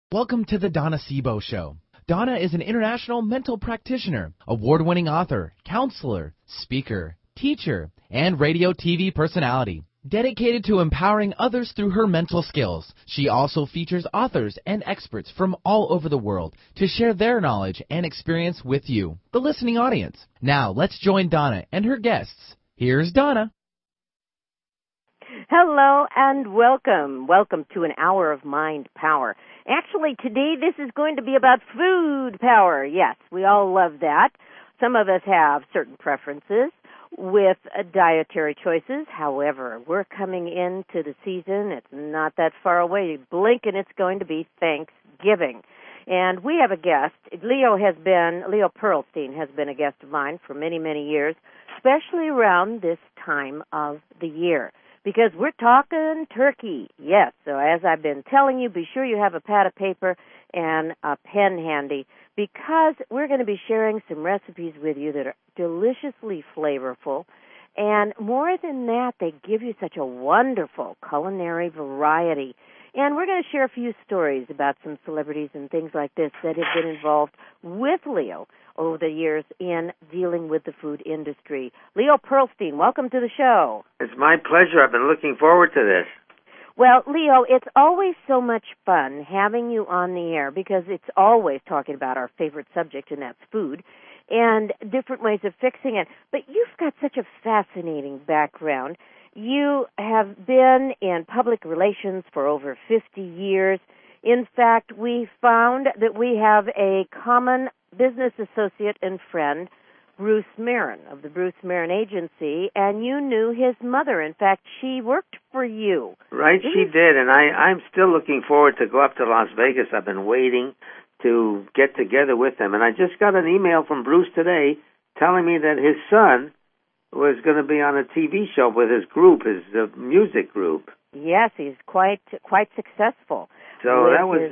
Welcome to the Donna Sebo Show. Donna is an international mental practitioner, award-winning author, counselor, speaker, teacher, and radio TV personality. Dedicated to empowering others through her mental skills, she also features authors and experts from all over the world to share their knowledge and experience with you, the listening audience. Now, let's join Donna and her guests. Here's Donna. Hello and welcome. Welcome to an hour of mind power. Actually, today this is going to be about food power. Yes, we all love that. Some of us have certain preferences with dietary choices. However, we're coming into the season. It's not that far away. You blink and it's going to be Thanksgiving. And we have a guest. Leo Pearlstein has been a guest of mine for many, many years, especially around this time of the year. Because we're talking turkey, yes. So as I've been telling you, be sure you have a pad of paper and a pen handy, because we're going to be sharing some recipes with you that are deliciously flavorful. And more than that, they give you such a wonderful culinary variety. And we're going to share a few stories about some celebrities and things like this that have been involved with Leo over the years in dealing with the food industry. Leo Pearlstein, welcome to the show. It's my pleasure. I've been looking forward to this. Well, Leo, it's always so much fun having you on the air, because it's always talking about our favorite subject, and that's food, and different ways of fixing it. But you've got such a fascinating background. You have been in public relations for over 50 years. In fact, we found that we have a common business associate and friend, Bruce Marin of the Bruce Marin Agency, and you knew his mother. In fact, she worked for you. Right, she did, and I'm still looking forward to go up to Las Vegas. I've been waiting to get together with them, and I just got an email from Bruce today telling me that his son was going to be on a TV show with his group, his music group. Yes, he's quite successful. So that was,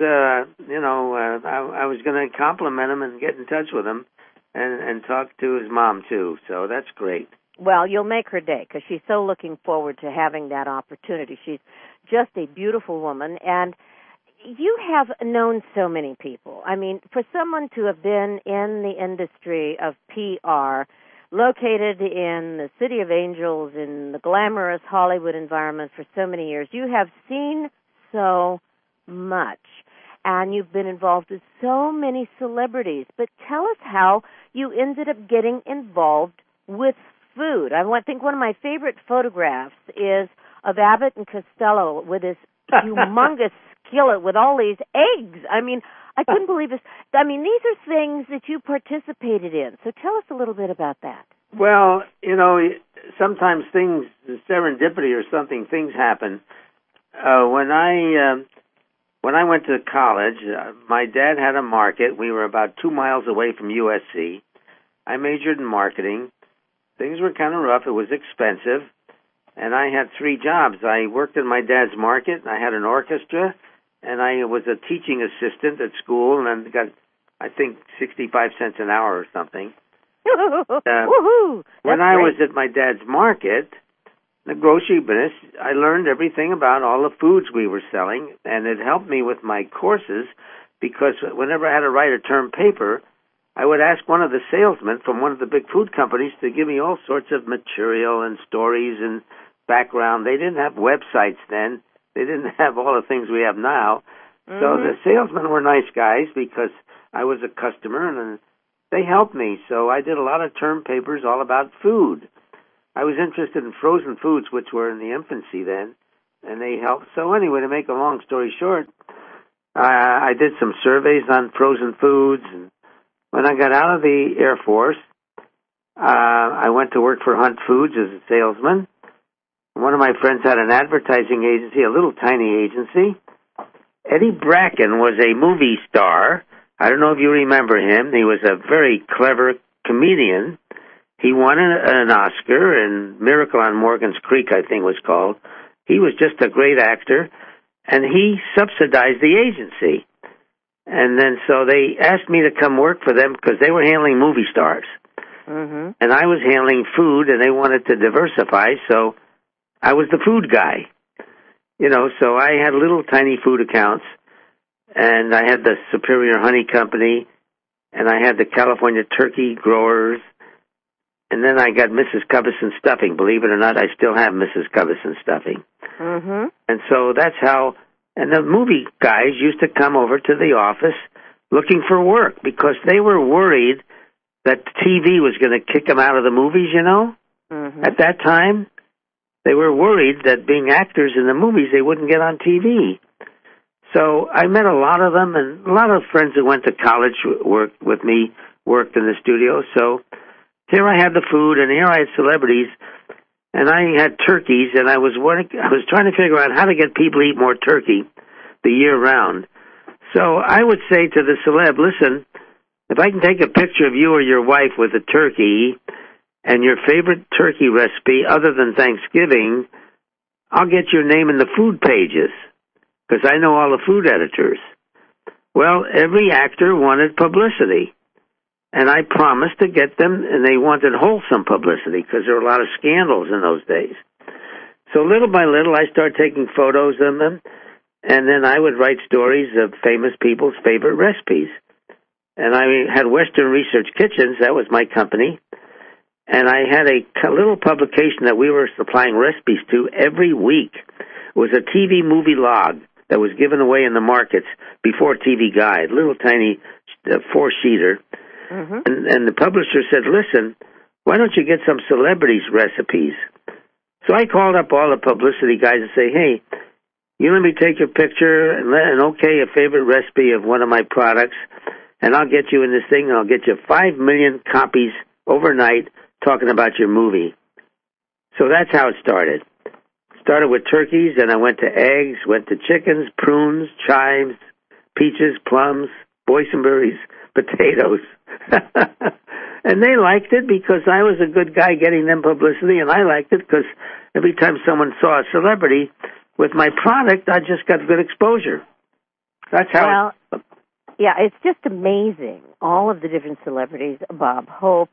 I was going to compliment him and get in touch with him and talk to his mom, too. So that's great. Well, you'll make her day, because she's so looking forward to having that opportunity. She's just a beautiful woman, and you have known so many people. I mean, for someone to have been in the industry of PR, located in the City of Angels, in the glamorous Hollywood environment for so many years, you have seen so much, and you've been involved with so many celebrities. But tell us how you ended up getting involved with food. I think one of my favorite photographs is of Abbott and Costello with this humongous skillet with all these eggs. I mean, I couldn't believe this. I mean, these are things that you participated in. So tell us a little bit about that. Well, sometimes things, serendipity or something, things happen. When I went to college, my dad had a market. We were about 2 miles away from USC. I majored in marketing. Things were kind of rough. It was expensive. And I had 3 jobs. I worked in my dad's market. I had an orchestra. And I was a teaching assistant at school, and I got, I think, 65 cents an hour or something. When I was at my dad's market, the grocery business, I learned everything about all the foods we were selling, and it helped me with my courses, because whenever I had to write a term paper, I would ask one of the salesmen from one of the big food companies to give me all sorts of material and stories and background. They didn't have websites then. They didn't have all the things we have now. Mm-hmm. So the salesmen were nice guys, because I was a customer, and they helped me. So I did a lot of term papers all about food. I was interested in frozen foods, which were in the infancy then, and they helped. So anyway, to make a long story short, I did some surveys on frozen foods. And when I got out of the Air Force, I went to work for Hunt Foods as a salesman. One of my friends had an advertising agency, a little tiny agency. Eddie Bracken was a movie star. I don't know if you remember him. He was a very clever comedian. He won an Oscar, and Miracle on Morgan's Creek, I think was called. He was just a great actor, and he subsidized the agency. And then so they asked me to come work for them because they were handling movie stars. Mm-hmm. And I was handling food, and they wanted to diversify, so I was the food guy. So I had little tiny food accounts. and I had the Superior Honey Company, and I had the California Turkey Growers, and then I got Mrs. Covison Stuffing. Believe it or not, I still have Mrs. Covison Stuffing. Mm-hmm. And so that's how, and the movie guys used to come over to the office looking for work because they were worried that TV was going to kick them out of the movies, you know? Mm-hmm. At that time, they were worried that being actors in the movies, they wouldn't get on TV. So I met a lot of them, and a lot of friends that went to college worked with me, worked in the studio. So here I had the food, and here I had celebrities, and I had turkeys, and I was trying to figure out how to get people to eat more turkey the year round. So I would say to the celeb, listen, if I can take a picture of you or your wife with a turkey and your favorite turkey recipe other than Thanksgiving, I'll get your name in the food pages because I know all the food editors. Well, every actor wanted publicity, and I promised to get them, and they wanted wholesome publicity because there were a lot of scandals in those days. So little by little, I started taking photos of them, and then I would write stories of famous people's favorite recipes. And I had Western Research Kitchens, that was my company, and I had a little publication that we were supplying recipes to every week. It was a TV movie log that was given away in the markets before TV Guide, little tiny 4-sheeter. Mm-hmm. And the publisher said, listen, why don't you get some celebrities' recipes? So I called up all the publicity guys and say, hey, you let me take your picture and okay a favorite recipe of one of my products, and I'll get you in this thing, and I'll get you 5 million copies overnight talking about your movie. So that's how it started. Started with turkeys, and I went to eggs, went to chickens, prunes, chives, peaches, plums, boysenberries, potatoes. And they liked it because I was a good guy getting them publicity, and I liked it because every time someone saw a celebrity with my product, I just got good exposure. That's how. Well, yeah, it's just amazing. All of the different celebrities, Bob Hope,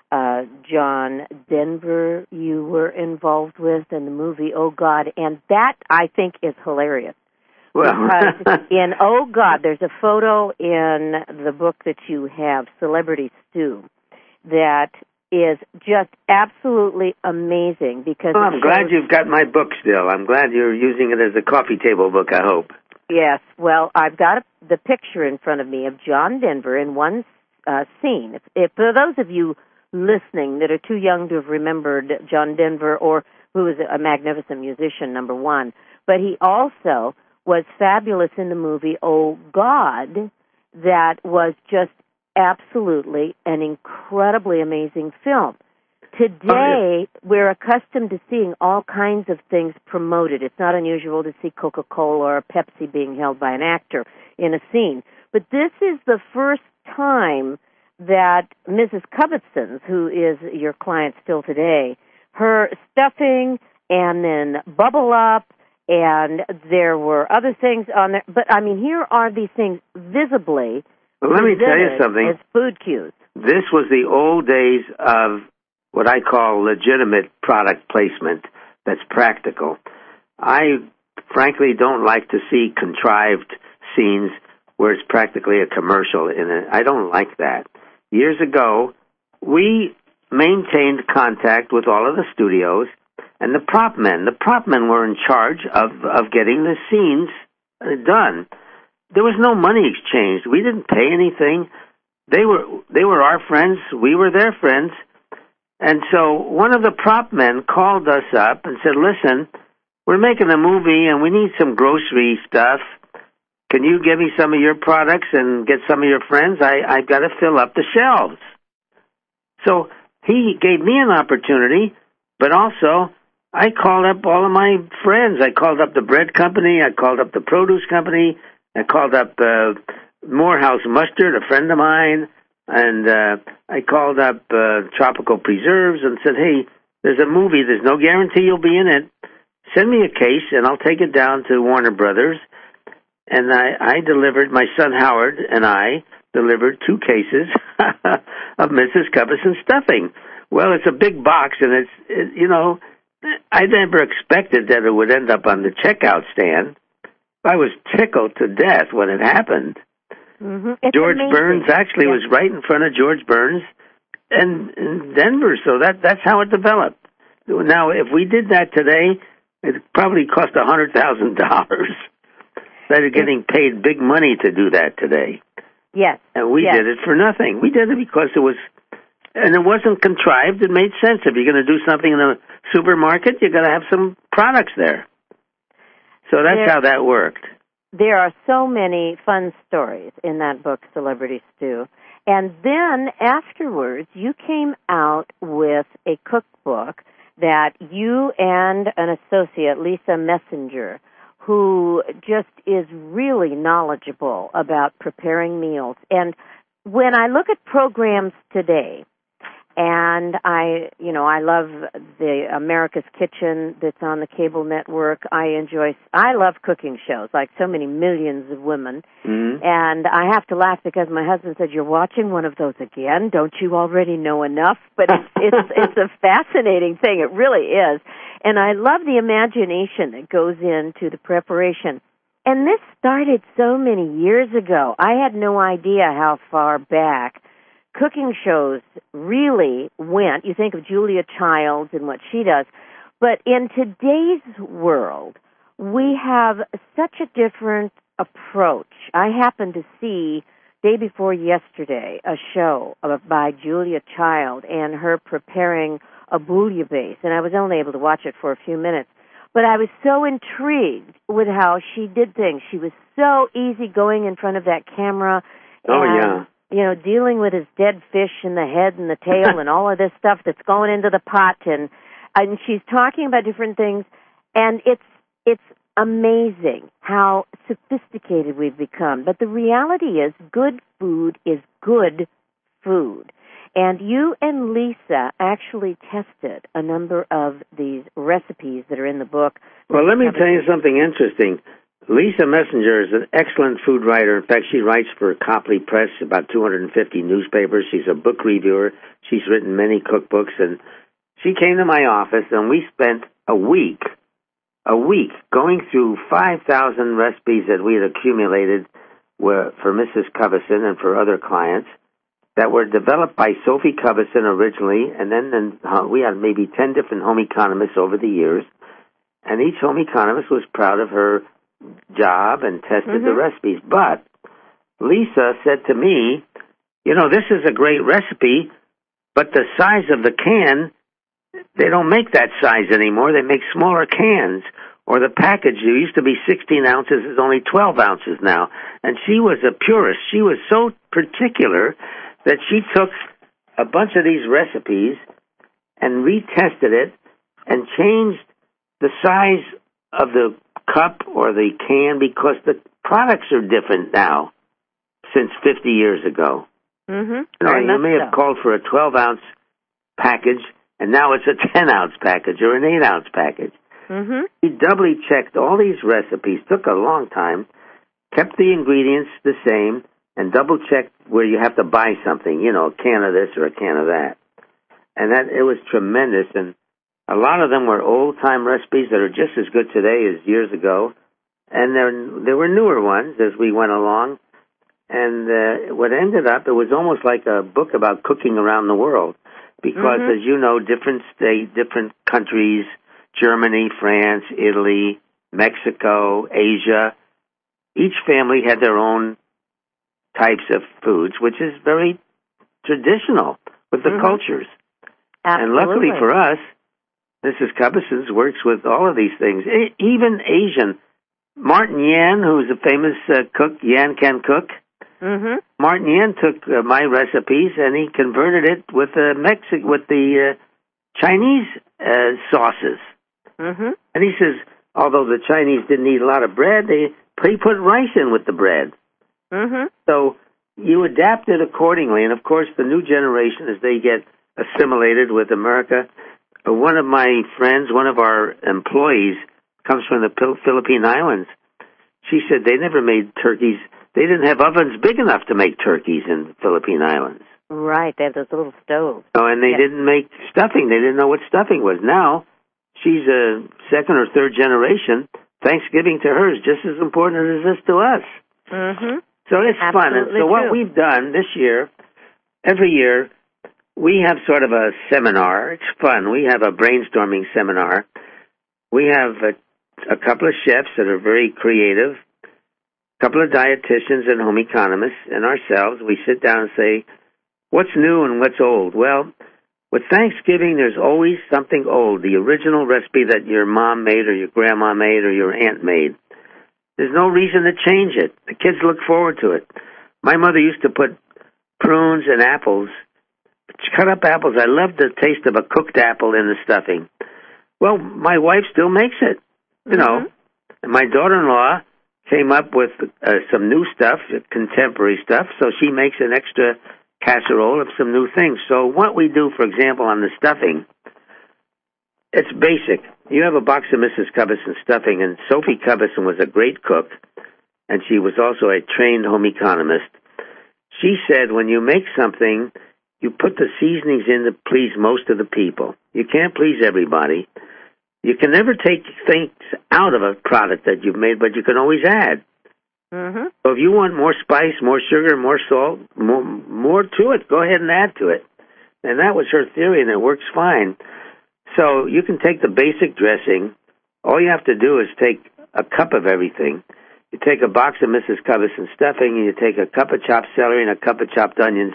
John Denver, you were involved with in the movie Oh God, and that I think is hilarious. Well, because in Oh God, there's a photo in the book that you have, Celebrity Stew, that is just absolutely amazing. Because I'm glad you've got my book still. I'm glad you're using it as a coffee table book, I hope. Yes, well, I've got the picture in front of me of John Denver in one scene. If for those of you listening that are too young to have remembered John Denver, or who is a magnificent musician, number one, but he also was fabulous in the movie Oh God, that was just absolutely an incredibly amazing film. Today, we're accustomed to seeing all kinds of things promoted. It's not unusual to see Coca-Cola or Pepsi being held by an actor in a scene. But this is the first time that Mrs. Covison, who is your client still today, her stuffing and then Bubble Up, and there were other things on there. But, I mean, here are these things visibly well, let me tell you something. As food cues. This was the old days of what I call legitimate product placement that's practical. I frankly don't like to see contrived scenes where it's practically a commercial in it. I don't like that. Years ago, we maintained contact with all of the studios and the prop men. The prop men were in charge of getting the scenes done. There was no money exchanged. We didn't pay anything. They were our friends. We were their friends. And so one of the prop men called us up and said, listen, we're making a movie and we need some grocery stuff. Can you give me some of your products and get some of your friends? I've got to fill up the shelves. So he gave me an opportunity, but also I called up all of my friends. I called up the bread company. I called up the produce company. I called up Morehouse Mustard, a friend of mine. And I called up Tropical Preserves and said, hey, there's a movie. There's no guarantee you'll be in it. Send me a case, and I'll take it down to Warner Brothers. And I delivered, my son Howard and I delivered 2 cases of Mrs. Covison stuffing. Well, it's a big box, and it's I never expected that it would end up on the checkout stand. I was tickled to death when it happened. George amazing. Burns actually was right in front of George Burns and in Denver, so that's how it developed. Now, if we did that today, it probably cost $100,000. They're getting paid big money to do that today. Yes. And we did it for nothing. We did it because it was, and it wasn't contrived. It made sense. If you're going to do something in a supermarket, you're going to have some products there. So that's how that worked. There are so many fun stories in that book, Celebrity Stew. And then afterwards, you came out with a cookbook that you and an associate, Lisa Messenger, who just is really knowledgeable about preparing meals. And when I look at programs today, and I love the America's Kitchen that's on the cable network. I love cooking shows, like so many millions of women. Mm-hmm. And I have to laugh because my husband said, "You're watching one of those again? Don't you already know enough?" But it's a fascinating thing. It really is. And I love the imagination that goes into the preparation. And this started so many years ago. I had no idea how far back cooking shows really went. You think of Julia Childs and what she does. But in today's world, we have such a different approach. I happened to see, day before yesterday, a show by Julia Child and her preparing a bouillabaisse, and I was only able to watch it for a few minutes. But I was so intrigued with how she did things. She was so easygoing in front of that camera. And, dealing with his dead fish and the head and the tail and all of this stuff that's going into the pot. And she's talking about different things. And it's amazing how sophisticated we've become. But the reality is good food is good food. And you and Lisa actually tested a number of these recipes that are in the book. Well, let me tell you something interesting. Lisa Messenger is an excellent food writer. In fact, she writes for Copley Press, about 250 newspapers. She's a book reviewer. She's written many cookbooks. And she came to my office, and we spent a week going through 5,000 recipes that we had accumulated for Mrs. Covison and for other clients that were developed by Sophie Covison originally, and then we had maybe 10 different home economists over the years, and each home economist was proud of her job and tested the recipes. But Lisa said to me, this is a great recipe, but the size of the can, they don't make that size anymore. They make smaller cans. Or the package, it used to be 16 ounces, is only 12 ounces now. And she was a purist. She was so particular that she took a bunch of these recipes and retested it and changed the size of the cup or the can because the products are different now since 50 years ago. You may have called for a 12-ounce package, and now it's a 10-ounce package or an 8-ounce package. He doubly checked all these recipes, took a long time, kept the ingredients the same, and double-checked where you have to buy something, a can of this or a can of that. And it was tremendous, and a lot of them were old-time recipes that are just as good today as years ago, and there were newer ones as we went along. And what ended up, it was almost like a book about cooking around the world, because, as you know, different states, different countries, Germany, France, Italy, Mexico, Asia, each family had their own types of foods, which is very traditional with the cultures. Absolutely. And luckily for us, Mrs. Covison works with all of these things, even Asian. Martin Yan, who's a famous cook, Yan Can Cook. Martin Yan took my recipes and he converted it with the Chinese sauces. And he says, although the Chinese didn't eat a lot of bread, he put rice in with the bread. So you adapt it accordingly. And, of course, the new generation, as they get assimilated with America, one of my friends, one of our employees, comes from the Philippine Islands. She said they never made turkeys. They didn't have ovens big enough to make turkeys in the Philippine Islands. Right, they have those little stoves. Oh, and they didn't make stuffing. They didn't know what stuffing was. Now, she's a second or third generation. Thanksgiving to her is just as important as it is to us. Mm-hmm. So it's fun. And so what we've done this year, every year, we have sort of a seminar. It's fun. We have a brainstorming seminar. We have a couple of chefs that are very creative, a couple of dietitians and home economists, and ourselves. We sit down and say, what's new and what's old? Well, with Thanksgiving, there's always something old, the original recipe that your mom made or your grandma made or your aunt made. There's no reason to change it. The kids look forward to it. My mother used to put prunes and apples, cut up apples. I love the taste of a cooked apple in the stuffing. Well, my wife still makes it, you know. And my daughter-in-law came up with some new stuff, contemporary stuff, so she makes an extra casserole of some new things. So what we do, for example, on the stuffing, it's basic. You have a box of Mrs. Covison stuffing, and Sophie Covison was a great cook, and she was also a trained home economist. She said when you make something, you put the seasonings in to please most of the people. You can't please everybody. You can never take things out of a product that you've made, but you can always add. Mm-hmm. So if you want more spice, more sugar, more salt, more to it, go ahead and add to it. And that was her theory, and it works fine. So you can take the basic dressing. All you have to do is take a cup of everything. You take a box of Mrs. Covison stuffing, and you take a cup of chopped celery and a cup of chopped onions,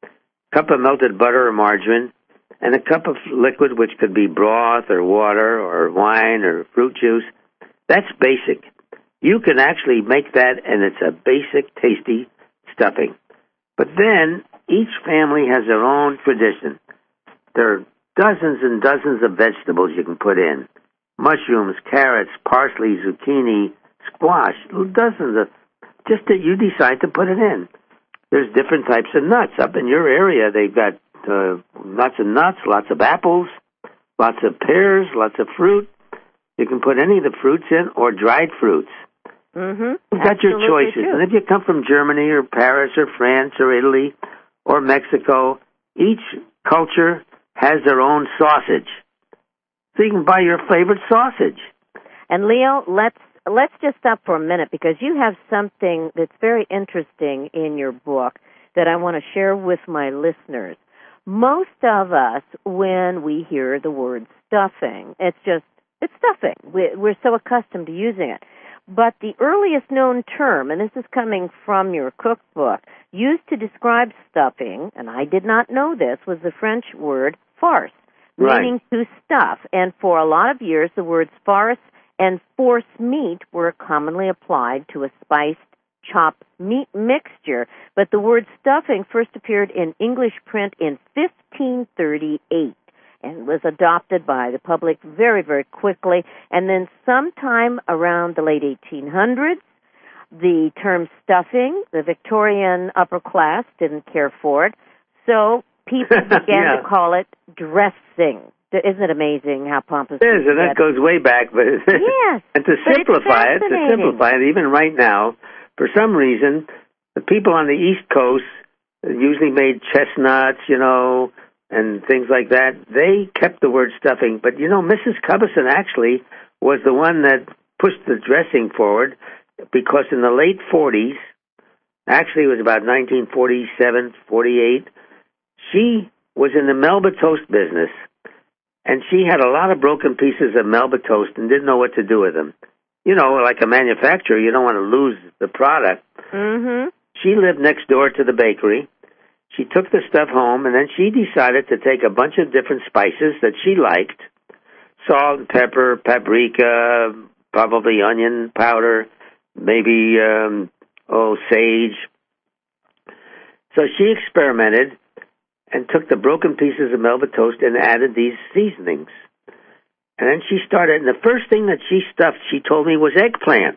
a cup of melted butter or margarine, and a cup of liquid, which could be broth or water or wine or fruit juice. That's basic. You can actually make that, and it's a basic, tasty stuffing. But then each family has their own tradition. There are dozens and dozens of vegetables you can put in. Mushrooms, carrots, parsley, zucchini, squash, dozens of, just that you decide to put it in. There's different types of nuts. Up in your area, they've got lots of nuts, lots of apples, lots of pears, lots of fruit. You can put any of the fruits in or dried fruits. Mm-hmm. You've got your choices. True. And if you come from Germany or Paris or France or Italy or Mexico, each culture has their own sausage. So you can buy your favorite sausage. And Leo, let's just stop for a minute because you have something that's very interesting in your book that I want to share with my listeners. Most of us, when we hear the word stuffing, it's stuffing. We're so accustomed to using it. But the earliest known term, and this is coming from your cookbook, used to describe stuffing, and I did not know this, was the French word farce, meaning to stuff. And for a lot of years, the words farce and force meat were commonly applied to a spiced chopped meat mixture. But the word stuffing first appeared in English print in 1538. And was adopted by the public very, very quickly. And then sometime around the late 1800s, the term stuffing, the Victorian upper class didn't care for it, so people began to call it dressing. Isn't it amazing how pompous it is? And that goes way back. But yes. And to simplify it, even right now, for some reason, the people on the East Coast usually made chestnuts, and things like that. They kept the word stuffing. But, Mrs. Covison actually was the one that pushed the dressing forward because in the late 40s, actually it was about 1947, 48, she was in the Melba toast business, and she had a lot of broken pieces of Melba toast and didn't know what to do with them. Like a manufacturer, you don't want to lose the product. Mm-hmm. She lived next door to the bakery. She took the stuff home, and then she decided to take a bunch of different spices that she liked, salt, pepper, paprika, probably onion powder, maybe, sage. So she experimented and took the broken pieces of Melba toast and added these seasonings. And then she started, and the first thing that she stuffed, she told me, was eggplant.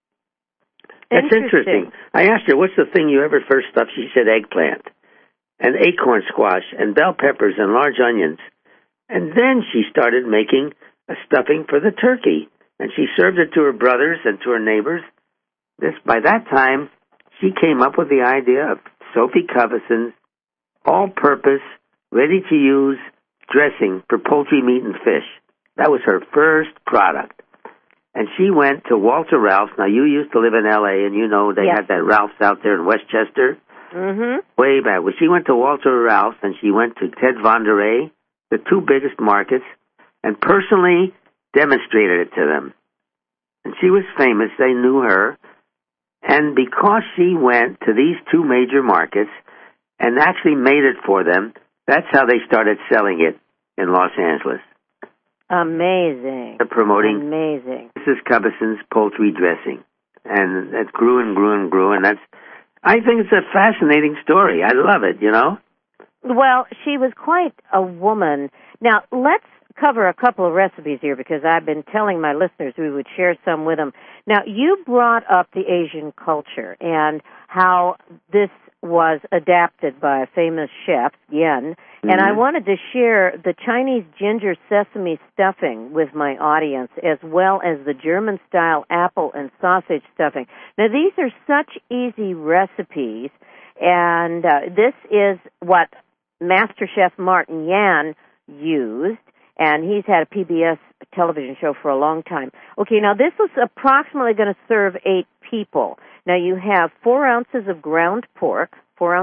That's interesting. I asked her, what's the thing you ever first stuffed? She said eggplant. And acorn squash, and bell peppers, and large onions. And then she started making a stuffing for the turkey. And she served it to her brothers and to her neighbors. By that time, she came up with the idea of Sophie Covison's all-purpose, ready-to-use dressing for poultry, meat, and fish. That was her first product. And she went to Walter Ralph's. Now, you used to live in L.A., and you know they had that Ralph's out there in Westchester. Mm-hmm. Way back. Well, she went to Walter Ralph's, and she went to Ted Von Der Rey, the two biggest markets, and personally demonstrated it to them. And she was famous. They knew her. And because she went to these two major markets and actually made it for them, that's how they started selling it in Los Angeles. Amazing. They're promoting Amazing. Mrs. Cubbison's poultry dressing. And that grew and grew and grew, and I think it's a fascinating story. I love it, you know? Well, she was quite a woman. Now, let's cover a couple of recipes here because I've been telling my listeners we would share some with them. Now, you brought up the Asian culture and how this was adapted by a famous chef, Yen, and I wanted to share the Chinese ginger sesame stuffing with my audience as well as the German-style apple and sausage stuffing. Now, these are such easy recipes, and this is what Master Chef Martin Yan used, and he's had a PBS television show for a long time. Okay, now this was approximately going to serve 8 people. Now you have 4 ounces of ground pork,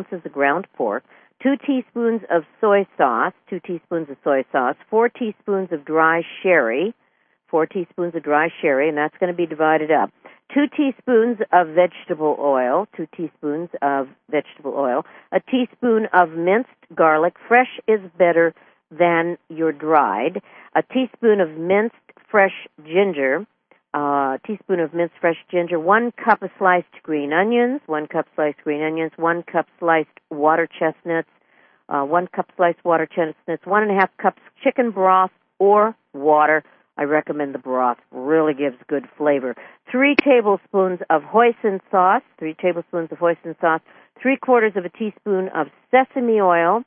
2 teaspoons of soy sauce, 2 teaspoons of soy sauce, 4 teaspoons of dry sherry, and that's going to be divided up. 2 teaspoons of vegetable oil, a teaspoon of minced garlic. Fresh is better than your dried. A teaspoon of minced fresh ginger, 1 cup of sliced green onions, 1 cup sliced water chestnuts, 1 cup sliced water chestnuts, 1.5 cups chicken broth or water. I recommend the broth. Really gives good flavor. 3 tablespoons of hoisin sauce, 3/4 of a teaspoon of sesame oil,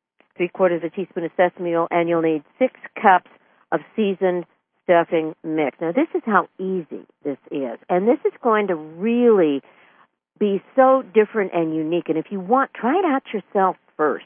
and you'll need 6 cups of seasoned stuffing mix. Now, this is how easy this is, and this is going to really be so different and unique. And if you want, try it out yourself first,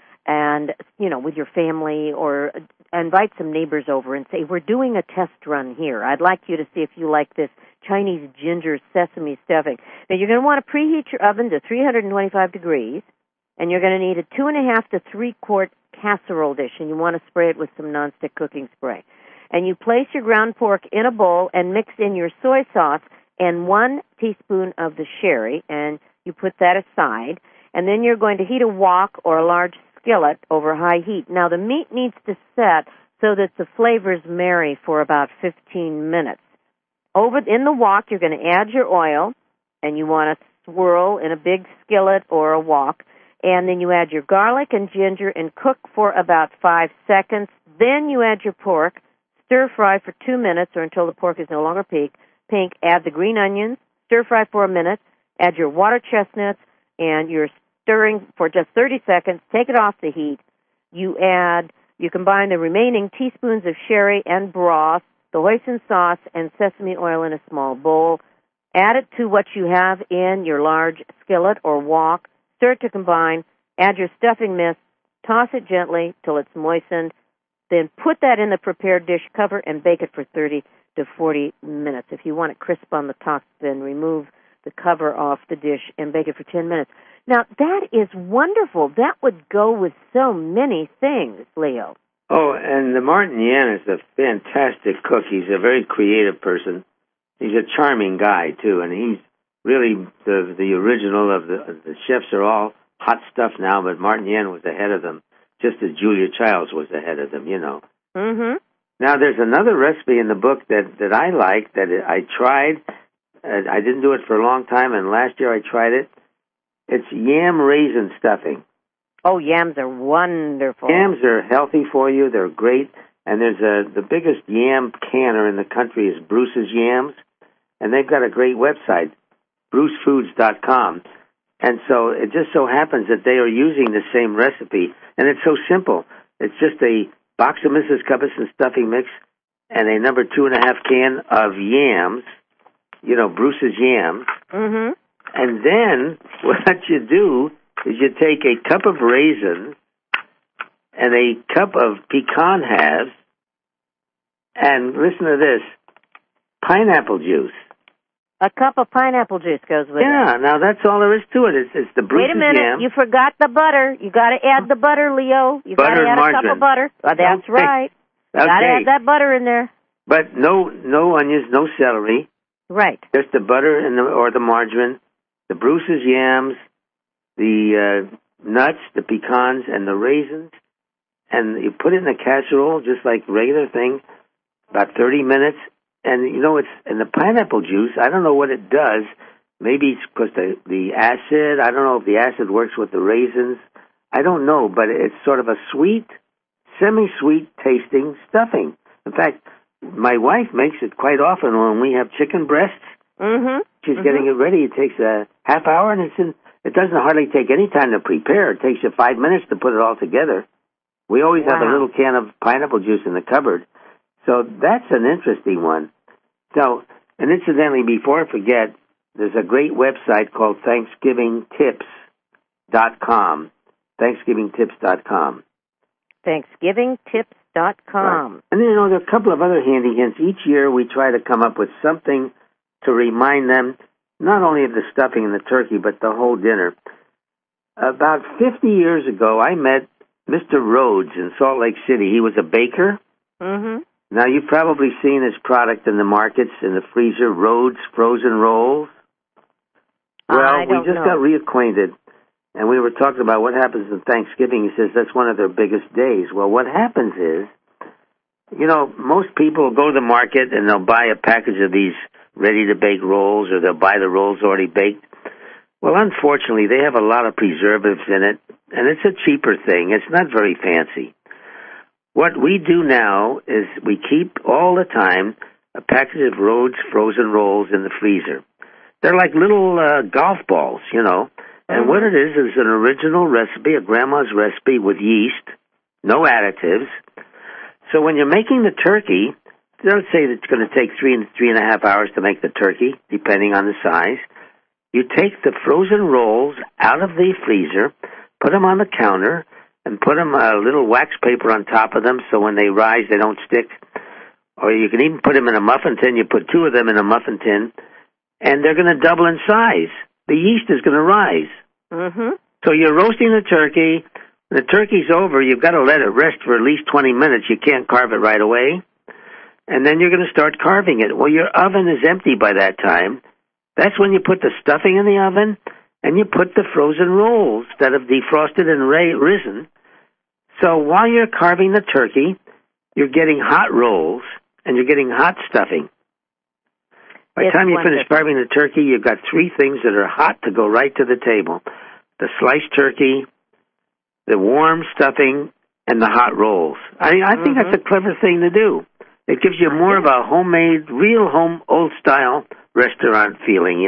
and with your family, or invite some neighbors over and say, we're doing a test run here. I'd like you to see if you like this Chinese ginger sesame stuffing. Now, you're going to want to preheat your oven to 325 degrees, and you're going to need a 2.5 to 3-quart casserole dish, and you want to spray it with some nonstick cooking spray. And you place your ground pork in a bowl and mix in your soy sauce and 1 teaspoon of the sherry, and you put that aside. And then you're going to heat a wok or a large skillet over high heat. Now, the meat needs to set so that the flavors marry for about 15 minutes. In the wok, you're going to add your oil, and you want to swirl in a big skillet or a wok. And then you add your garlic and ginger and cook for about 5 seconds. Then you add your pork, stir fry for 2 minutes or until the pork is no longer pink. Add the green onions, stir fry for a minute, add your water chestnuts, and you're stirring for just 30 seconds. Take it off the heat. You combine the remaining teaspoons of sherry and broth, the hoisin sauce, and sesame oil in a small bowl. Add it to what you have in your large skillet or wok. Stir it to combine. Add your stuffing mix. Toss it gently till it's moistened. Then put that in the prepared dish, cover, and bake it for 30 to 40 minutes. If you want it crisp on the top, then remove the cover off the dish and bake it for 10 minutes. Now, that is wonderful. That would go with so many things, Leo. Oh, and the Martin Yan is a fantastic cook. He's a very creative person. He's a charming guy, too, and he's really the original of the chefs are all hot stuff now, but Martin Yan was ahead of them, just as Julia Childs was ahead of them, Mm-hmm. Now, there's another recipe in the book that I like that I tried. I didn't do it for a long time, and last year I tried it. It's yam raisin stuffing. Oh, yams are wonderful. Yams are healthy for you. They're great. And there's the biggest yam canner in the country is Bruce's Yams, and they've got a great website, brucefoods.com. And so it just so happens that they are using the same recipe, and it's so simple. It's just a box of Mrs. Cubbison stuffing mix and a number 2.5 can of yams, Bruce's Yams. Mm-hmm. And then what you do is you take a cup of raisins and a cup of pecan halves, and listen to this, pineapple juice. A cup of pineapple juice goes with it. Yeah, now that's all there is to it. It's the Bruce's Wait a minute, yam. you forgot the butter. You got to add the butter, Leo. You got to Butter add and a cup margarine. of butter. Oh, that's Okay. right. Got to add that butter in there. But no onions, no celery. Right. Just the butter and or the margarine, the Bruce's yams, the nuts, the pecans, and the raisins. And you put it in a casserole, just like regular thing, about 30 minutes. And, it's in the pineapple juice. I don't know what it does. Maybe it's because the acid. I don't know if the acid works with the raisins. I don't know, but it's sort of a sweet, semi-sweet tasting stuffing. In fact, my wife makes it quite often when we have chicken breasts. Mm-hmm. She's getting it ready. It takes a half hour, and it doesn't hardly take any time to prepare. It takes you 5 minutes to put it all together. We always have a little can of pineapple juice in the cupboard. So that's an interesting one. So, and incidentally, before I forget, there's a great website called ThanksgivingTips.com. ThanksgivingTips.com. ThanksgivingTips.com. Right. And then, there are a couple of other handy hints. Each year we try to come up with something to remind them not only of the stuffing and the turkey, but the whole dinner. About 50 years ago, I met Mr. Rhodes in Salt Lake City. He was a baker. Mm-hmm. Now, you've probably seen his product in the markets, in the freezer, Rhodes Frozen Rolls. Well, we just got reacquainted, and we were talking about what happens on Thanksgiving. He says that's one of their biggest days. Well, what happens is, most people go to the market and they'll buy a package of these ready-to-bake rolls, or they'll buy the rolls already baked. Well, unfortunately, they have a lot of preservatives in it, and it's a cheaper thing. It's not very fancy. What we do now is we keep all the time a package of Rhodes Frozen Rolls in the freezer. They're like little golf balls, And what it is an original recipe, a grandma's recipe with yeast, no additives. So when you're making the turkey, let's say that it's going to take 3.5 hours to make the turkey, depending on the size. You take the frozen rolls out of the freezer, put them on the counter, and put them a little wax paper on top of them so when they rise, they don't stick. Or you can even put them in a muffin tin. You put 2 of them in a muffin tin, and they're going to double in size. The yeast is going to rise. Mm-hmm. So you're roasting the turkey. When the turkey's over, you've got to let it rest for at least 20 minutes. You can't carve it right away. And then you're going to start carving it. Well, your oven is empty by that time. That's when you put the stuffing in the oven, and you put the frozen rolls that have defrosted and risen. So while you're carving the turkey, you're getting hot rolls, and you're getting hot stuffing. By the time you finish carving the turkey, you've got 3 things that are hot to go right to the table. The sliced turkey, the warm stuffing, and the hot rolls. I think that's a clever thing to do. It gives you more of a homemade, real home, old-style restaurant feeling,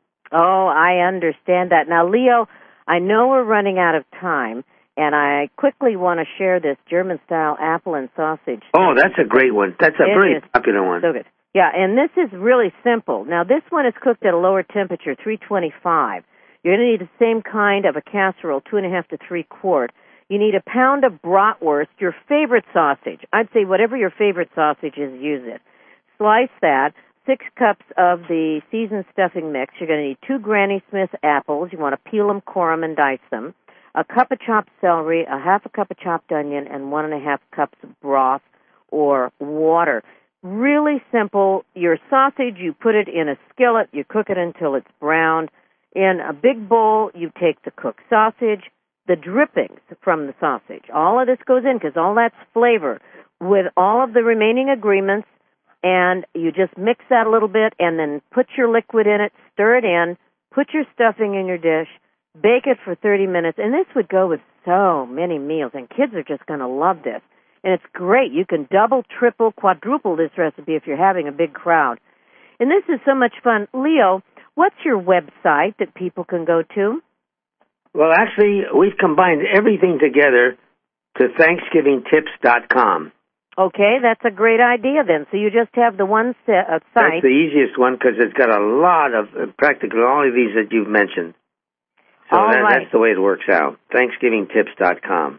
Oh, I understand that. Now, Leo, I know we're running out of time, and I quickly want to share this German-style apple and sausage. Oh, that's a great one. That's a very popular one. So good. Yeah, and this is really simple. Now, this one is cooked at a lower temperature, 325. You're going to need the same kind of a casserole, 2.5 to 3 quart. You need a pound of bratwurst, your favorite sausage. I'd say whatever your favorite sausage is, use it. Slice that. 6 cups of the seasoned stuffing mix. You're going to need 2 Granny Smith apples. You want to peel them, core them, and dice them. A cup of chopped celery, a half a cup of chopped onion, and 1.5 cups of broth or water. Really simple. Your sausage, you put it in a skillet. You cook it until it's browned. In a big bowl, you take the cooked sausage, the drippings from the sausage. All of this goes in because all that's flavor with all of the remaining ingredients, and you just mix that a little bit and then put your liquid in it, stir it in, put your stuffing in your dish, bake it for 30 minutes, and this would go with so many meals, and kids are just going to love this. And it's great. You can double, triple, quadruple this recipe if you're having a big crowd. And this is so much fun. Leo, what's your website that people can go to? Well, actually, we've combined everything together to ThanksgivingTips.com. Okay, that's a great idea then. So you just have the one site. That's the easiest one because it's got a lot of, practically all of these that you've mentioned. So that's the way it works out, ThanksgivingTips.com.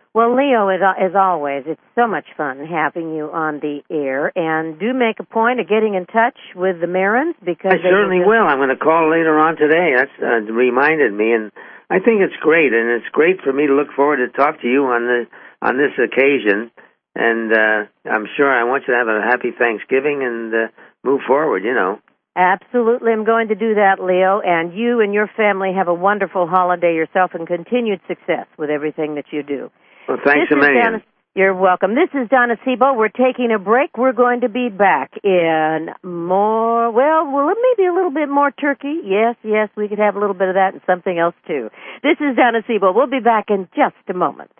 Well, Leo, as always, it's so much fun having you on the air. And do make a point of getting in touch with the Marins because I certainly will. I'm going to call later on today. That's reminded me, and I think it's great. And it's great for me to look forward to talk to you on this occasion. And I'm sure I want you to have a happy Thanksgiving and move forward. Absolutely, I'm going to do that, Leo. And you and your family have a wonderful holiday yourself and continued success with everything that you do. Well, thanks a million. You're welcome. This is Donna Sebo. We're taking a break. We're going to be back in more, maybe a little bit more turkey. Yes, we could have a little bit of that and something else, too. This is Donna Sebo. We'll be back in just a moment.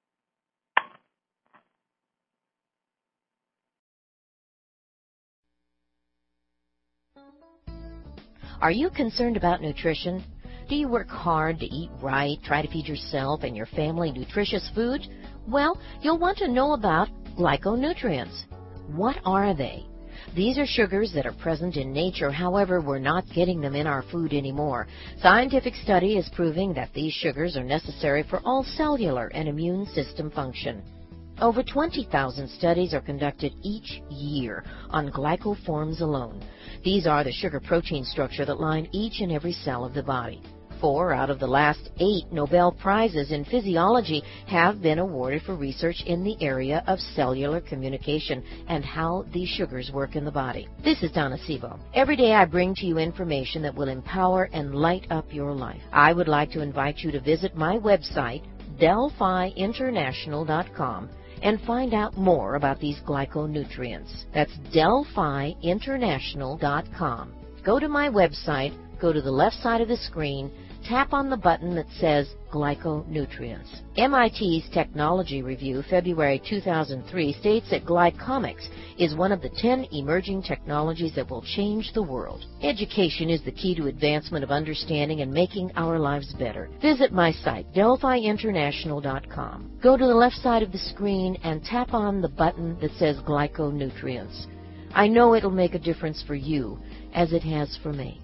Are you concerned about nutrition? Do you work hard to eat right, try to feed yourself and your family nutritious food? Well, you'll want to know about glyconutrients. What are they? These are sugars that are present in nature, however, we're not getting them in our food anymore. Scientific study is proving that these sugars are necessary for all cellular and immune system function. Over 20,000 studies are conducted each year on glycoforms alone. These are the sugar-protein structure that line each and every cell of the body. 4 out of the last 8 Nobel Prizes in physiology have been awarded for research in the area of cellular communication and how these sugars work in the body. This is Donna Sebo. Every day I bring to you information that will empower and light up your life. I would like to invite you to visit my website, DelphiInternational.com, and find out more about these glyconutrients. That's DelphiInternational.com. Go to my website, go to the left side of the screen, tap on the button that says Glyconutrients. MIT's Technology Review, February 2003, states that glycomics is one of the 10 emerging technologies that will change the world. Education is the key to advancement of understanding and making our lives better. Visit my site, DelphiInternational.com. Go to the left side of the screen and tap on the button that says Glyconutrients. I know it'll make a difference for you, as it has for me.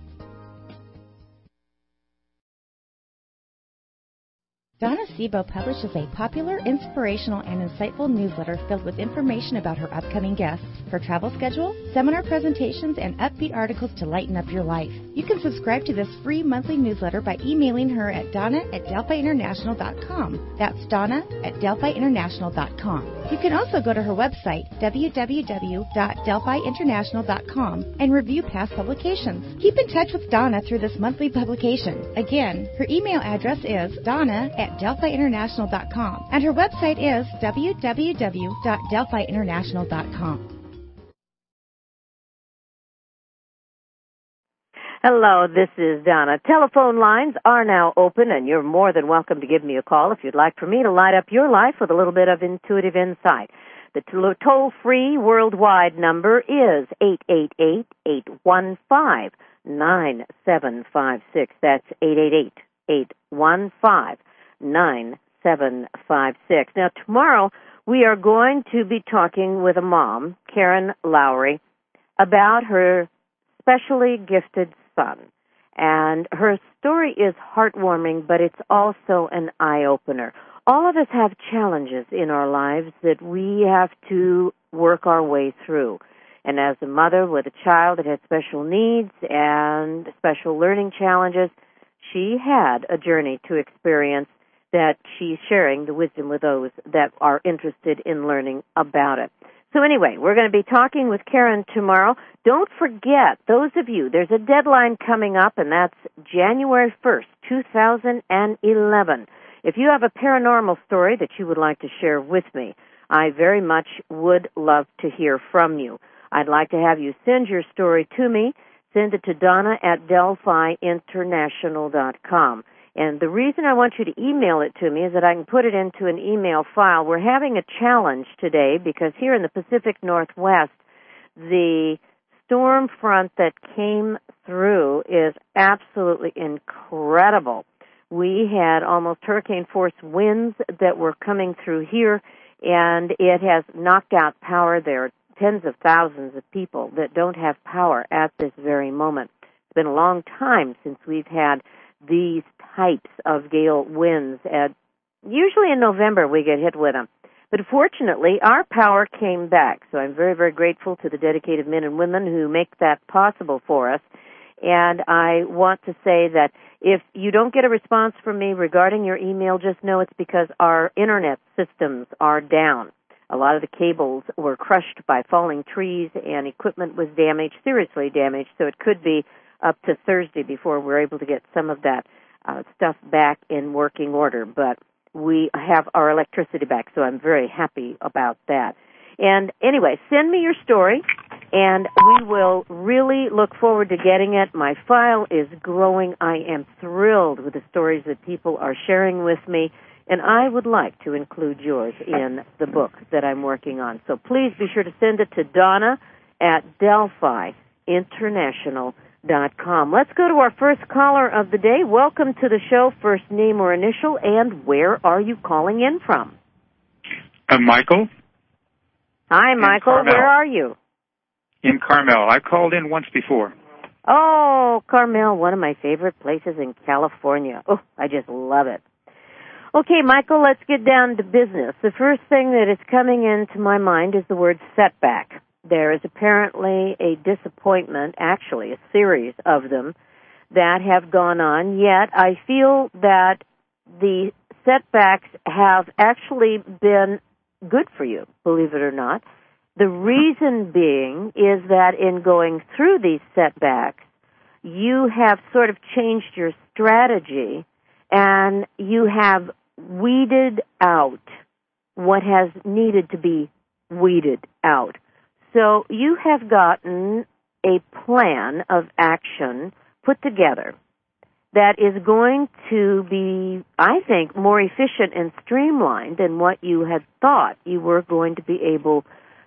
Donna Sebo publishes a popular, inspirational, and insightful newsletter filled with information about her upcoming guests, her travel schedule, seminar presentations, and upbeat articles to lighten up your life. You can subscribe to this free monthly newsletter by emailing her at donna@delphiinternational.com. That's donna@delphiinternational.com. You can also go to her website, www.delphiinternational.com, and review past publications. Keep in touch with Donna through this monthly publication. Again, her email address is donna@delphiinternational.com, and her website is www.delphiinternational.com. Hello, this is Donna. Telephone lines are now open, and you're more than welcome to give me a call if you'd like for me to light up your life with a little bit of intuitive insight. The toll-free worldwide number is 888-815-9756. That's 888-815-9756. Now, tomorrow we are going to be talking with a mom, Karen Lowry, about her specially gifted son. And her story is heartwarming, but it's also an eye-opener. All of us have challenges in our lives that we have to work our way through. And as a mother with a child that had special needs and special learning challenges, she had a journey to experience that she's sharing the wisdom with those that are interested in learning about it. So anyway, we're going to be talking with Karen tomorrow. Don't forget, those of you, there's a deadline coming up, and that's January 1st, 2011. If you have a paranormal story that you would like to share with me, I very much would love to hear from you. I'd like to have you send your story to me. Send it to Donna@DelphiInternational.com. And the reason I want you to email it to me is that I can put it into an email file. We're having a challenge today because here in the Pacific Northwest, the storm front that came through is absolutely incredible. We had almost hurricane-force winds that were coming through here, and it has knocked out power. There are tens of thousands of people that don't have power at this very moment. It's been a long time since we've had these types of gale winds at Usually in November we get hit with them. But fortunately, our power came back. So I'm very, very grateful to the dedicated men and women who make that possible for us. And I want to say that if you don't get a response from me regarding your email, just know it's because our internet systems are down. A lot of the cables were crushed by falling trees and equipment was damaged, seriously damaged, so it could be up to Thursday before we're able to get some of that stuff back in working order. But we have our electricity back, so I'm very happy about that. And anyway, send me your story, and we will really look forward to getting it. My file is growing. I am thrilled with the stories that people are sharing with me, and I would like to include yours in the book that I'm working on. So please be sure to send it to Donna at DelphiInternational.com. Let's go to our first caller of the day. Welcome to the show. First name or initial, and where are you calling in from? Michael. Hi, Michael. Where are you? In Carmel. I called in once before. Oh, Carmel, one of my favorite places in California. Oh, I just love it. Okay, Michael, let's get down to business. The first thing that is coming into my mind is the word setback. There is apparently a disappointment, actually a series of them, that have gone on, yet I feel that the setbacks have actually been good for you, believe it or not. The reason being is that in going through these setbacks, you have sort of changed your strategy and you have weeded out what has needed to be weeded out. So you have gotten a plan of action put together that is going to be, I think, more efficient and streamlined than what you had thought you were going to be able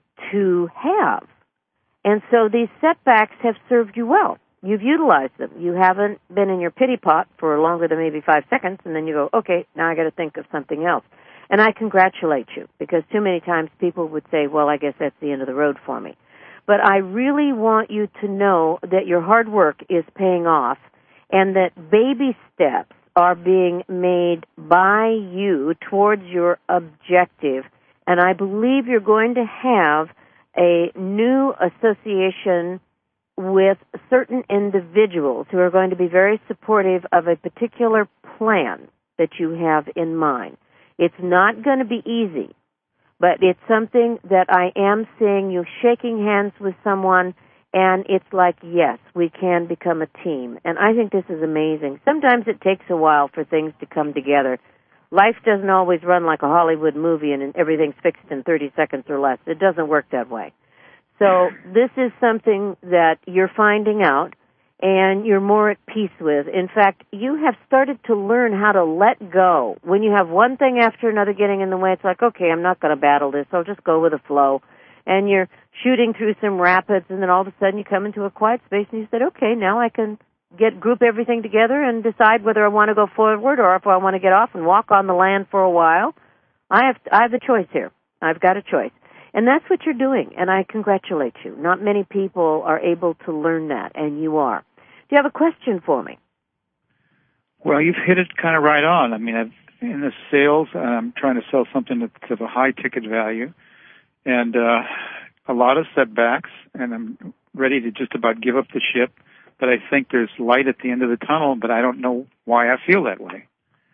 to have. And so these setbacks have served you well. You've utilized them. You haven't been in your pity pot for longer than maybe 5 seconds, and then you go, okay, now I got to think of something else. And I congratulate you, because too many times people would say, well, I guess that's the end of the road for me. But I really want you to know that your hard work is paying off and that baby steps are being made by you towards your objective. And I believe you're going to have a new association with certain individuals who are going to be very supportive of a particular plan that you have in mind. It's not going to be easy, but it's something that I am seeing you shaking hands with someone, and it's like, yes, we can become a team. And I think this is amazing. Sometimes it takes a while for things to come together. Life doesn't always run like a Hollywood movie and everything's fixed in 30 seconds or less. It doesn't work that way. So this is something that you're finding out and you're more at peace with. In fact, you have started to learn how to let go. When you have one thing after another getting in the way, it's like, okay, I'm not going to battle this. I'll just go with the flow. And you're shooting through some rapids, and then all of a sudden you come into a quiet space and you said, okay, now I can group everything together and decide whether I want to go forward or if I want to get off and walk on the land for a while. I have the choice here. I've got a choice. And that's what you're doing, and I congratulate you. Not many people are able to learn that, and you are. Do you have a question for me? Well, you've hit it kind of right on. I mean, in the sales, I'm trying to sell something that's of a high ticket value, and a lot of setbacks, and I'm ready to just about give up the ship, but I think there's light at the end of the tunnel, but I don't know why I feel that way.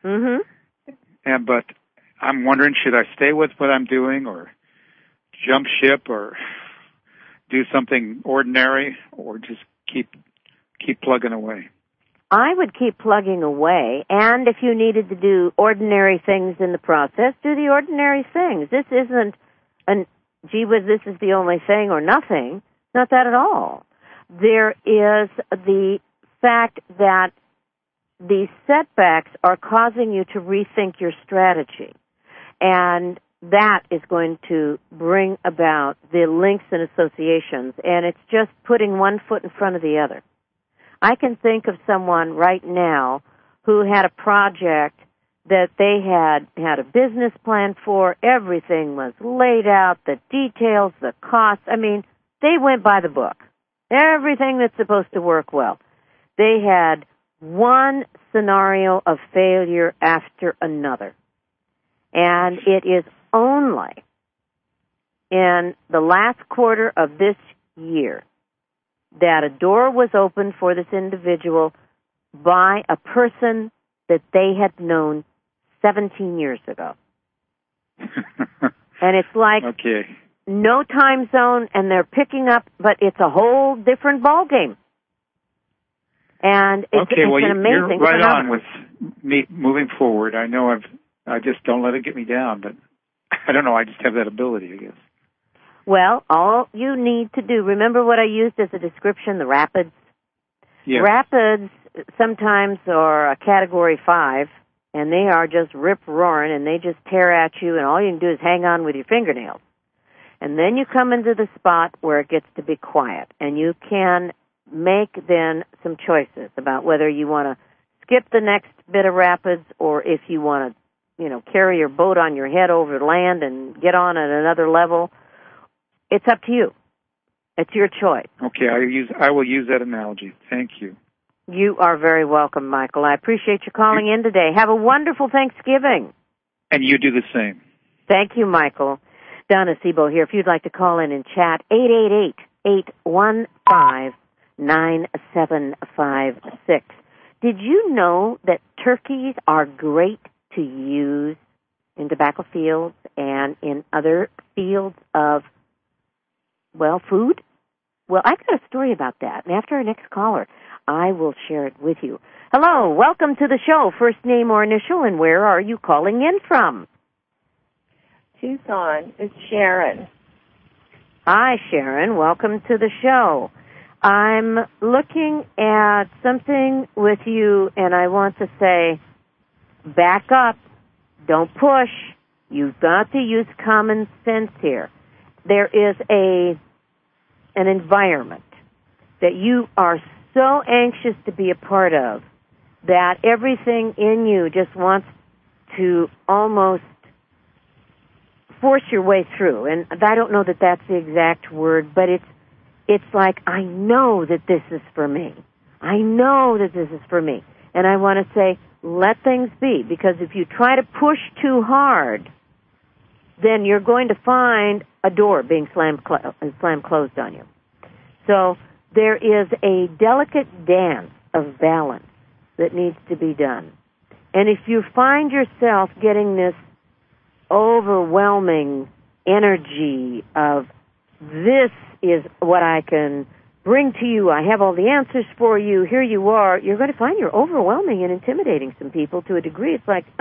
Mm-hmm. But I'm wondering, should I stay with what I'm doing or jump ship or do something ordinary or just keep plugging away? I would keep plugging away, and if you needed to do ordinary things in the process, do the ordinary things. This isn't gee whiz, this is the only thing or nothing. Not that at all. There is the fact that the setbacks are causing you to rethink your strategy, and that is going to bring about the links and associations, and it's just putting one foot in front of the other. I can think of someone right now who had a project that they had a business plan for. Everything was laid out, the details, the costs. I mean, they went by the book. Everything that's supposed to work well. They had one scenario of failure after another. And it is only in the last quarter of this year that a door was opened for this individual by a person that they had known 17 years ago. And it's like no time zone, and they're picking up, but it's a whole different ballgame. And it's an amazing you're right phenomenon. on with me moving forward. I know I just don't let it get me down, but I don't know, I just have that ability, I guess. Well, all you need to do, remember what I used as a description, the rapids? Yes. Rapids sometimes are a Category 5, and they are just rip-roaring, and they just tear at you, and all you can do is hang on with your fingernails. And then you come into the spot where it gets to be quiet, and you can make then some choices about whether you want to skip the next bit of rapids or if you want to, carry your boat on your head over land and get on at another level. It's up to you. It's your choice. Okay, I will use that analogy. Thank you. You are very welcome, Michael. I appreciate you calling in today. Have a wonderful Thanksgiving. And you do the same. Thank you, Michael. Donna Sebo here. If you'd like to call in and chat, 888-815-9756. Did you know that turkeys are great to use in tobacco fields and in other fields of, food? Well, I've got a story about that. And after our next caller, I will share it with you. Hello, welcome to the show. First name or initial, and where are you calling in from? Tucson. It's Sharon. Hi, Sharon. Welcome to the show. I'm looking at something with you, and I want to say, back up. Don't push. You've got to use common sense here. There is an environment that you are so anxious to be a part of that everything in you just wants to almost force your way through. And I don't know that that's the exact word, but it's like, I know that this is for me. I know that this is for me. And I want to say, let things be, because if you try to push too hard, then you're going to find a door being slammed closed on you. So there is a delicate dance of balance that needs to be done. And if you find yourself getting this overwhelming energy of, this is what I can bring to you, I have all the answers for you, here you are, you're going to find you're overwhelming and intimidating some people to a degree. It's like,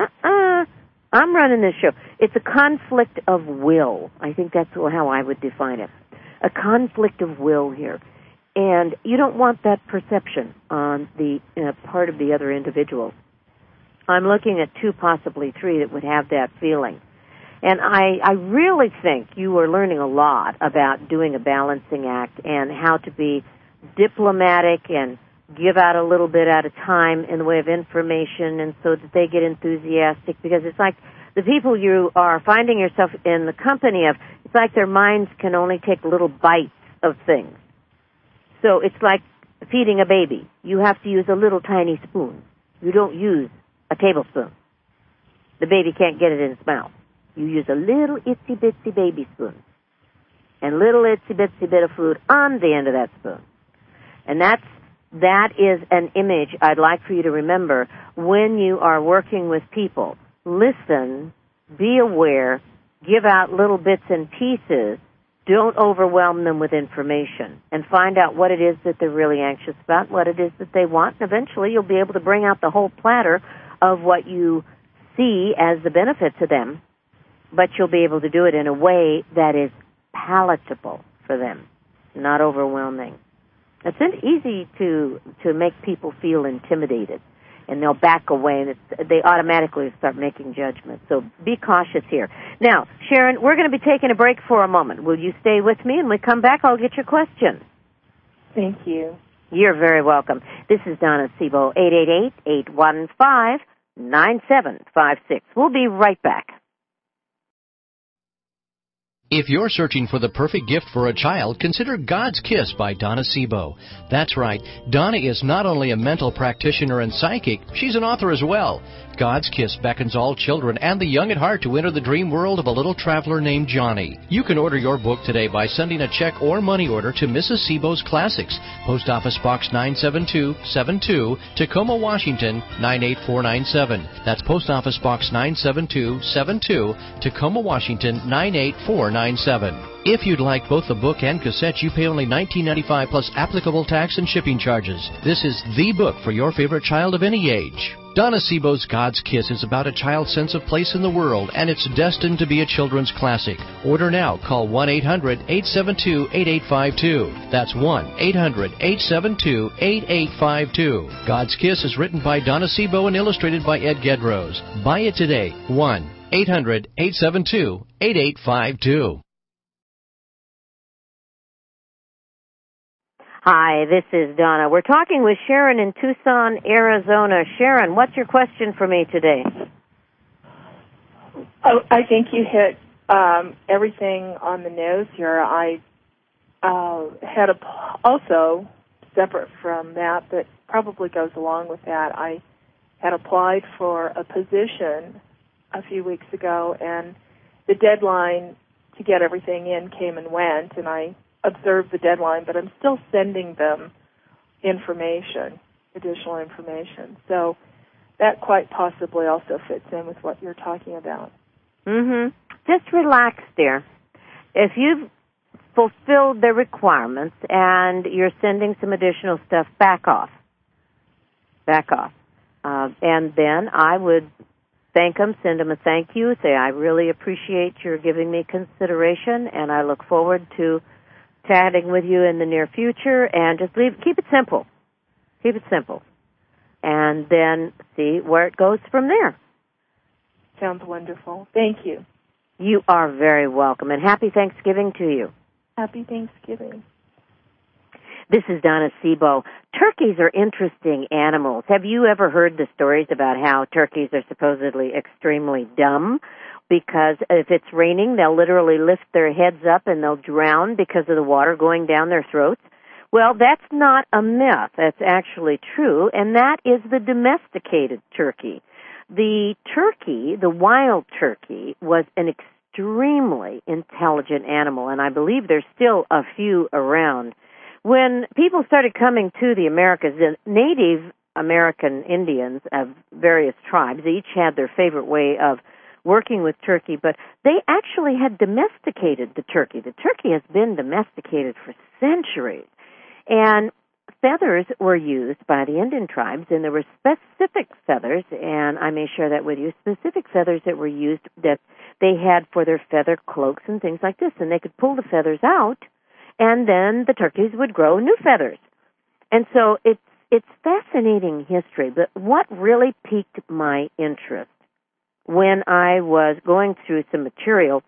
I'm running this show. It's a conflict of will. I think that's how I would define it. A conflict of will here. And you don't want that perception on the part of the other individual. I'm looking at 2, possibly 3 that would have that feeling. And I really think you are learning a lot about doing a balancing act and how to be diplomatic and give out a little bit at a time in the way of information, and so that they get enthusiastic, because it's like the people you are finding yourself in the company of, it's like their minds can only take little bites of things. So it's like feeding a baby. You have to use a little tiny spoon. You don't use a tablespoon. The baby can't get it in its mouth. You use a little itsy-bitsy baby spoon and little itsy-bitsy bit of food on the end of that spoon. And that is an image I'd like for you to remember when you are working with people. Listen, be aware, give out little bits and pieces. Don't overwhelm them with information, and find out what it is that they're really anxious about, what it is that they want, and eventually you'll be able to bring out the whole platter of what you see as the benefit to them, but you'll be able to do it in a way that is palatable for them, not overwhelming. It's easy to make people feel intimidated, and they'll back away, and they automatically start making judgments. So be cautious here. Now, Sharon, we're going to be taking a break for a moment. Will you stay with me? And when we come back, I'll get your question. Thank you. You're very welcome. This is Donna Sebo, 888-815-9756. We'll be right back. If you're searching for the perfect gift for a child, consider God's Kiss by Donna Sebo. That's right, Donna is not only a mental practitioner and psychic, she's an author as well. God's Kiss beckons all children and the young at heart to enter the dream world of a little traveler named Johnny. You can order your book today by sending a check or money order to Mrs. Sebo's Classics, Post Office Box 97272, Tacoma, Washington 98497. That's Post Office Box 97272, Tacoma, Washington 98497. If you'd like both the book and cassette, you pay only $19.95 plus applicable tax and shipping charges. This is the book for your favorite child of any age. Donna Sebo's God's Kiss is about a child's sense of place in the world, and it's destined to be a children's classic. Order now. Call 1-800-872-8852. That's 1-800-872-8852. God's Kiss is written by Donna Sebo and illustrated by Ed Gedrose. Buy it today. 1-800-872-8852. Hi, this is Donna. We're talking with Sharon in Tucson, Arizona. Sharon, what's your question for me today? Oh, I think you hit everything on the nose here. I had also, separate from that, but probably goes along with that, I had applied for a position a few weeks ago, and the deadline to get everything in came and went, and I observed the deadline, but I'm still sending them information, additional information. So that quite possibly also fits in with what you're talking about. Just relax, dear. If you've fulfilled the requirements and you're sending some additional stuff, back off. And then I would thank them, send them a thank you, say, I really appreciate your giving me consideration, and I look forward to chatting with you in the near future, and just keep it simple. Keep it simple. And then see where it goes from there. Sounds wonderful. Thank you. You are very welcome, and happy Thanksgiving to you. Happy Thanksgiving. This is Donna Sebo. Turkeys are interesting animals. Have you ever heard the stories about how turkeys are supposedly extremely dumb? Because if it's raining, they'll literally lift their heads up and they'll drown because of the water going down their throats. Well, that's not a myth. That's actually true, and that is the domesticated turkey. The turkey, the wild turkey, was an extremely intelligent animal, and I believe there's still a few around. When people started coming to the Americas, the Native American Indians of various tribes, they each had their favorite way of working with turkey, but they actually had domesticated the turkey. The turkey has been domesticated for centuries. And feathers were used by the Indian tribes, and there were specific feathers, and I may share that with you, specific feathers that were used that they had for their feather cloaks and things like this, and they could pull the feathers out, and then the turkeys would grow new feathers. And so it's fascinating history, but what really piqued my interest when I was going through some material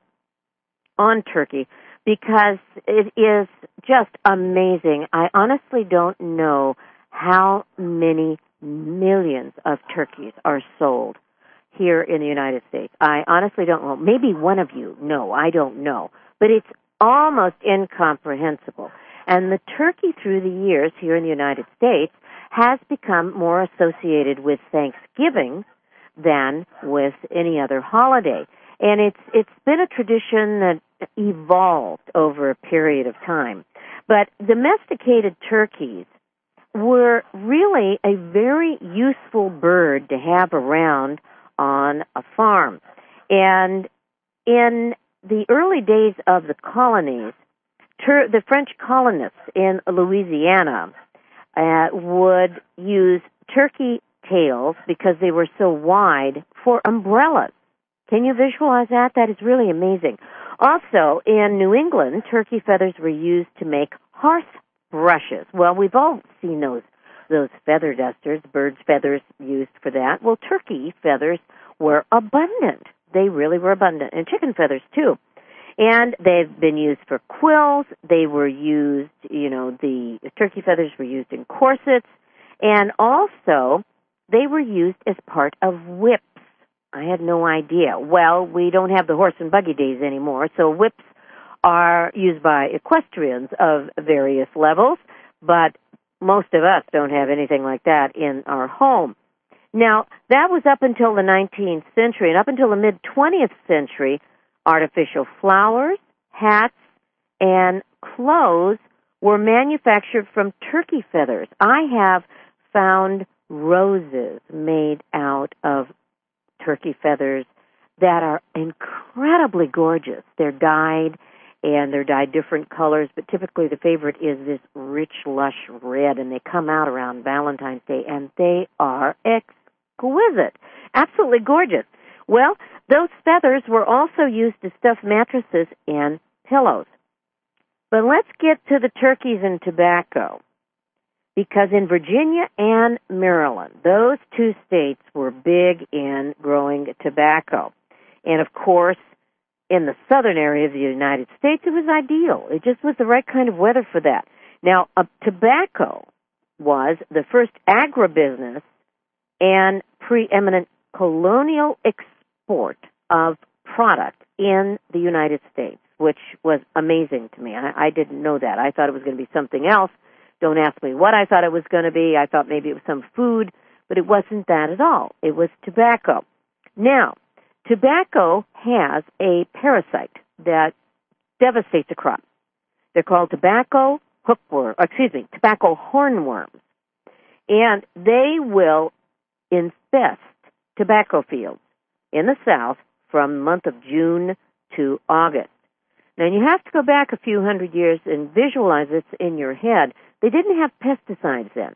on turkey, because it is just amazing. I honestly don't know how many millions of turkeys are sold here in the United States. I honestly don't know. Maybe one of you know. I don't know. But it's almost incomprehensible. And the turkey through the years here in the United States has become more associated with Thanksgiving than with any other holiday. And it's been a tradition that evolved over a period of time. But domesticated turkeys were really a very useful bird to have around on a farm. And in the early days of the colonies, the French colonists in Louisiana would use turkey tails, because they were so wide, for umbrellas. Can you visualize that? That is really amazing. Also, in New England, turkey feathers were used to make hearth brushes. Well, we've all seen those feather dusters, birds' feathers used for that. Well, turkey feathers were abundant. They really were abundant. And chicken feathers, too. And they've been used for quills. They were used, the turkey feathers were used in corsets. And also, they were used as part of whips. I had no idea. Well, we don't have the horse and buggy days anymore, so whips are used by equestrians of various levels, but most of us don't have anything like that in our home. Now, that was up until the 19th century, and up until the mid-20th century, artificial flowers, hats, and clothes were manufactured from turkey feathers. I have found roses made out of turkey feathers that are incredibly gorgeous. They're dyed, and they're dyed different colors, but typically the favorite is this rich, lush red, and they come out around Valentine's Day, and they are exquisite, absolutely gorgeous. Well, those feathers were also used to stuff mattresses and pillows. But let's get to the turkeys and tobacco, because in Virginia and Maryland, those two states were big in growing tobacco. And, of course, in the southern area of the United States, it was ideal. It just was the right kind of weather for that. Now, tobacco was the first agribusiness and preeminent colonial export of product in the United States, which was amazing to me. I didn't know that. I thought it was going to be something else. Don't ask me what I thought it was going to be. I thought maybe it was some food, but it wasn't that at all. It was tobacco. Now, tobacco has a parasite that devastates a crop. They're called tobacco hornworms. And they will infest tobacco fields in the South from the month of June to August. Now, you have to go back a few hundred years and visualize this in your head. They didn't have pesticides then.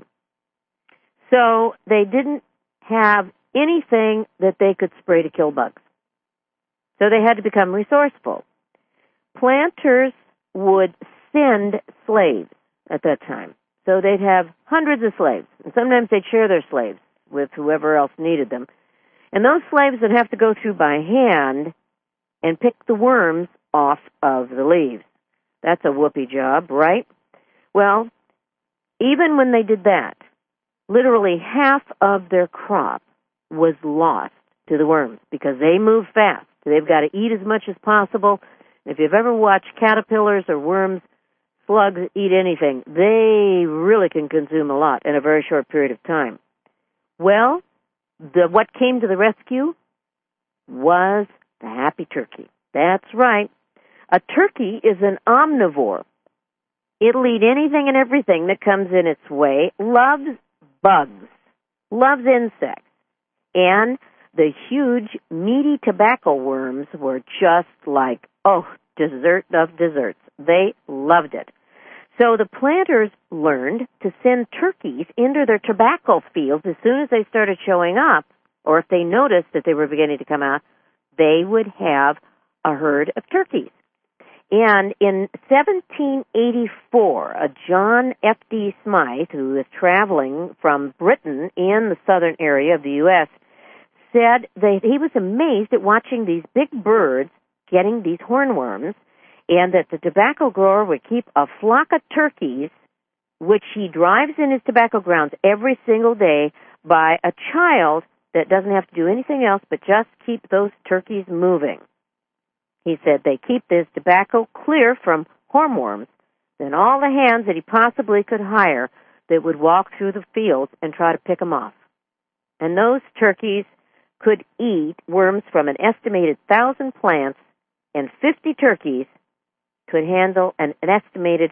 So they didn't have anything that they could spray to kill bugs. So they had to become resourceful. Planters would send slaves at that time. So they'd have hundreds of slaves, and sometimes they'd share their slaves with whoever else needed them. And those slaves would have to go through by hand and pick the worms off of the leaves. That's a whoopee job, right? Well, even when they did that, literally half of their crop was lost to the worms because they move fast. They've got to eat as much as possible. If you've ever watched caterpillars or worms, slugs eat anything, they really can consume a lot in a very short period of time. Well, what came to the rescue was the happy turkey. That's right. A turkey is an omnivore. It'll eat anything and everything that comes in its way, loves bugs, loves insects, and the huge, meaty tobacco worms were just like, dessert of desserts. They loved it. So the planters learned to send turkeys into their tobacco fields as soon as they started showing up, or if they noticed that they were beginning to come out, they would have a herd of turkeys. And in 1784, a John F.D. Smythe, who was traveling from Britain in the southern area of the U.S., said that he was amazed at watching these big birds getting these hornworms, and that the tobacco grower would keep a flock of turkeys, which he drives in his tobacco grounds every single day by a child that doesn't have to do anything else but just keep those turkeys moving. He said they keep this tobacco clear from hornworms, then all the hands that he possibly could hire that would walk through the fields and try to pick them off. And those turkeys could eat worms from an estimated 1,000 plants, and 50 turkeys could handle an estimated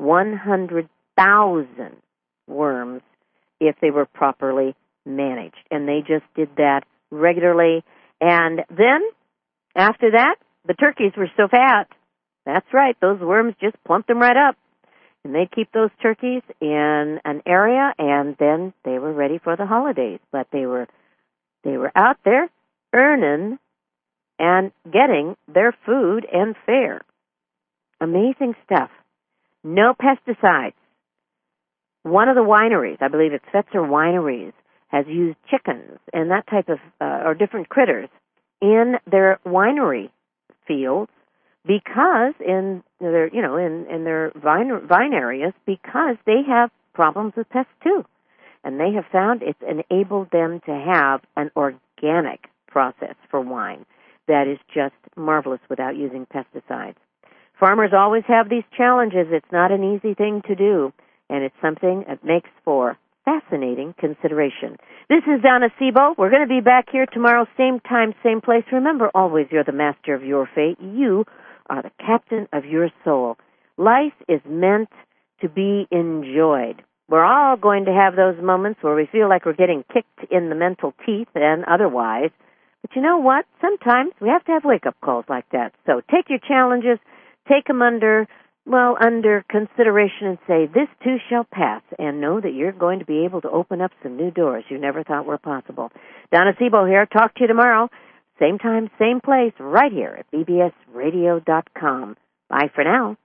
100,000 worms if they were properly managed. And they just did that regularly. And then, after that, the turkeys were so fat. That's right, those worms just plumped them right up. And they'd keep those turkeys in an area, and then they were ready for the holidays. But they were out there earning and getting their food and fare. Amazing stuff. No pesticides. One of the wineries, I believe it's Fetzer Wineries, has used chickens and that type of, or different critters in their winery fields because in their, in their vine areas, because they have problems with pests too. And they have found it's enabled them to have an organic process for wine that is just marvelous without using pesticides. Farmers always have these challenges. It's not an easy thing to do, and it's something that makes for fascinating consideration. This is Donna Sebo. We're going to be back here tomorrow, same time, same place. Remember, always you're the master of your fate. You are the captain of your soul. Life is meant to be enjoyed. We're all going to have those moments where we feel like we're getting kicked in the mental teeth and otherwise. But you know what? Sometimes we have to have wake-up calls like that. So take your challenges, take them under consideration and say, this too shall pass, and know that you're going to be able to open up some new doors you never thought were possible. Donna Sebo here. Talk to you tomorrow. Same time, same place, right here at bbsradio.com. Bye for now.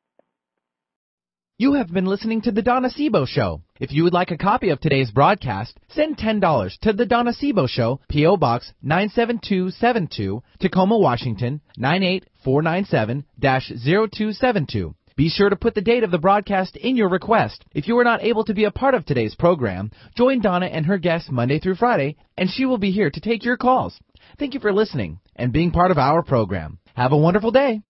You have been listening to The Donna Sebo Show. If you would like a copy of today's broadcast, send $10 to The Donna Sebo Show, P.O. Box 97272, Tacoma, Washington, 98497-0272. Be sure to put the date of the broadcast in your request. If you were not able to be a part of today's program, join Donna and her guests Monday through Friday, and she will be here to take your calls. Thank you for listening and being part of our program. Have a wonderful day.